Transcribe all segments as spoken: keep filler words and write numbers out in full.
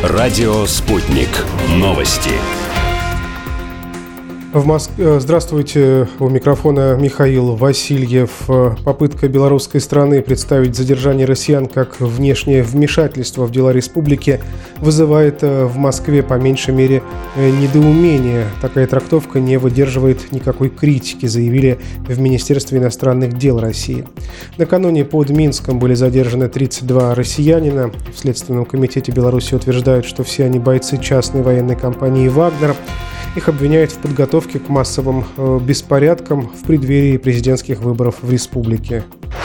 Радио «Спутник». Новости. В Москве... Здравствуйте, у микрофона Михаил Васильев. Попытка белорусской страны представить задержание россиян как внешнее вмешательство в дела республики вызывает в Москве по меньшей мере недоумение. Такая трактовка не выдерживает никакой критики, заявили в Министерстве иностранных дел России. Накануне под Минском были задержаны тридцать два россиянина. В Следственном комитете Беларуси утверждают, что все они бойцы частной военной компании «Вагнер». Их обвиняют в подготовке к массовым э, беспорядкам в преддверии президентских выборов в республике.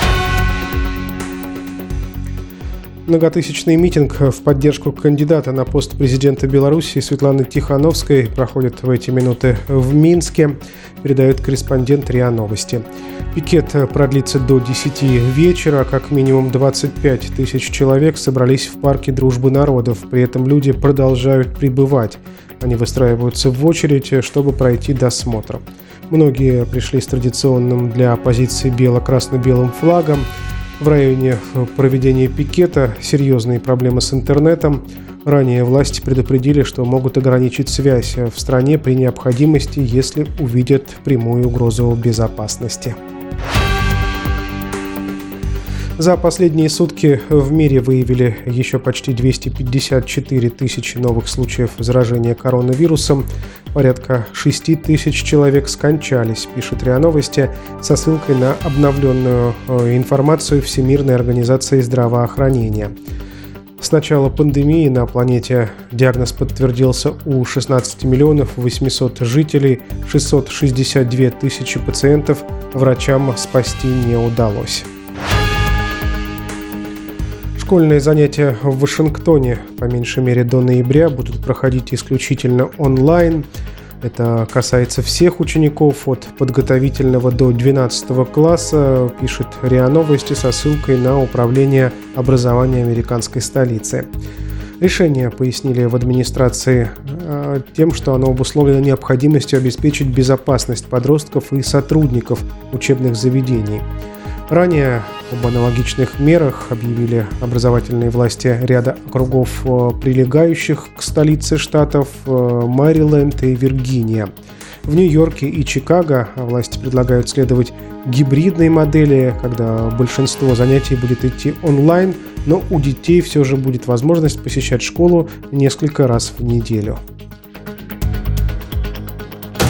Многотысячный митинг в поддержку кандидата на пост президента Беларуси Светланы Тихановской проходит в эти минуты в Минске, передает корреспондент РИА Новости. Пикет продлится до десяти вечера. Как минимум двадцать пять тысяч человек собрались в парке Дружбы народов. При этом люди продолжают прибывать. Они выстраиваются в очередь, чтобы пройти досмотр. Многие пришли с традиционным для оппозиции бело-красно-белым флагом. В районе проведения пикета серьезные проблемы с интернетом. Ранее власти предупредили, что могут ограничить связь в стране при необходимости, если увидят прямую угрозу безопасности. За последние сутки в мире выявили еще почти двести пятьдесят четыре тысячи новых случаев заражения коронавирусом. Порядка шесть тысяч человек скончались, пишет РИА Новости, со ссылкой на обновленную информацию Всемирной организации здравоохранения. С начала пандемии на планете диагноз подтвердился у шестнадцати миллионов восьмисот жителей, шестьсот шестьдесят две тысячи пациентов врачам спасти не удалось. Школьные занятия в Вашингтоне, по меньшей мере до ноября, будут проходить исключительно онлайн. Это касается всех учеников от подготовительного до двенадцатого класса, пишет РИА Новости со ссылкой на Управление образования американской столицы. Решение пояснили в администрации тем, что оно обусловлено необходимостью обеспечить безопасность подростков и сотрудников учебных заведений. Ранее об аналогичных мерах объявили образовательные власти ряда округов, прилегающих к столице штатов Мэриленд и Виргиния. В Нью-Йорке и Чикаго власти предлагают следовать гибридной модели, когда большинство занятий будет идти онлайн, но у детей все же будет возможность посещать школу несколько раз в неделю.